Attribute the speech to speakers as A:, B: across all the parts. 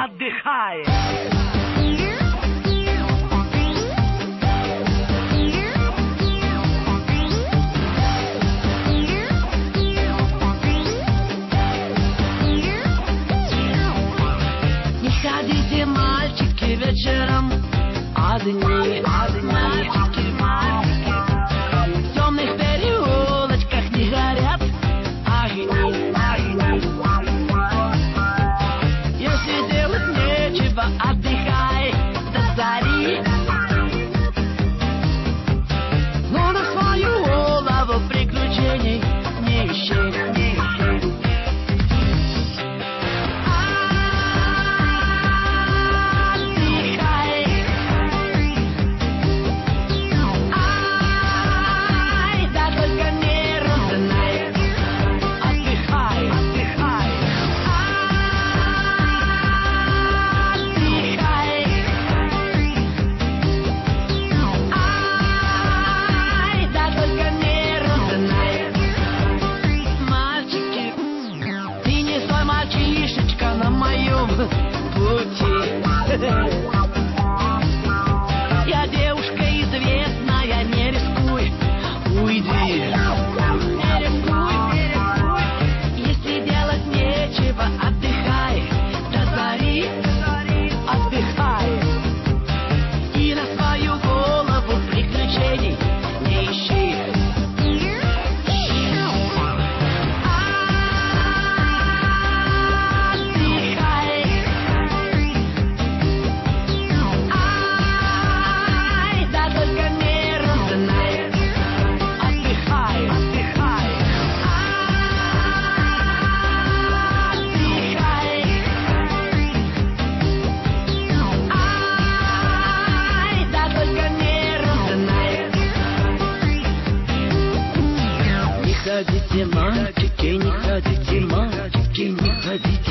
A: отдыхай. Не ходите, мальчики, вечером одни, мальчики, мальчики. В темных переулочках не горят огни. Если делать нечего, отдыхай до зари. Но на свою голову приключений не ищи. Мальчишечка на моем пути. Я девушка известная, не рискуй, уйди. Не рискуй. Если делать нечего, отдыхай до зари. Отдыхай. И на свою голову приключений не ищи. Не ходите, мальчики, не ходите, мальчики, не ходите.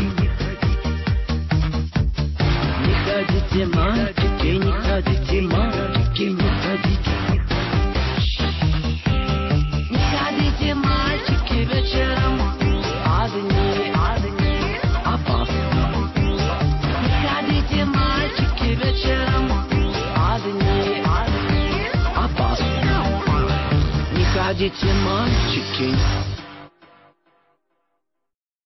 A: Не ходите, мальчики, не ходите, мальчики, не ходите. Не ходите, мальчики, вечером одни, опасно. Не ходите, мальчики, вечером одни, опасно. Не ходите, мальчики.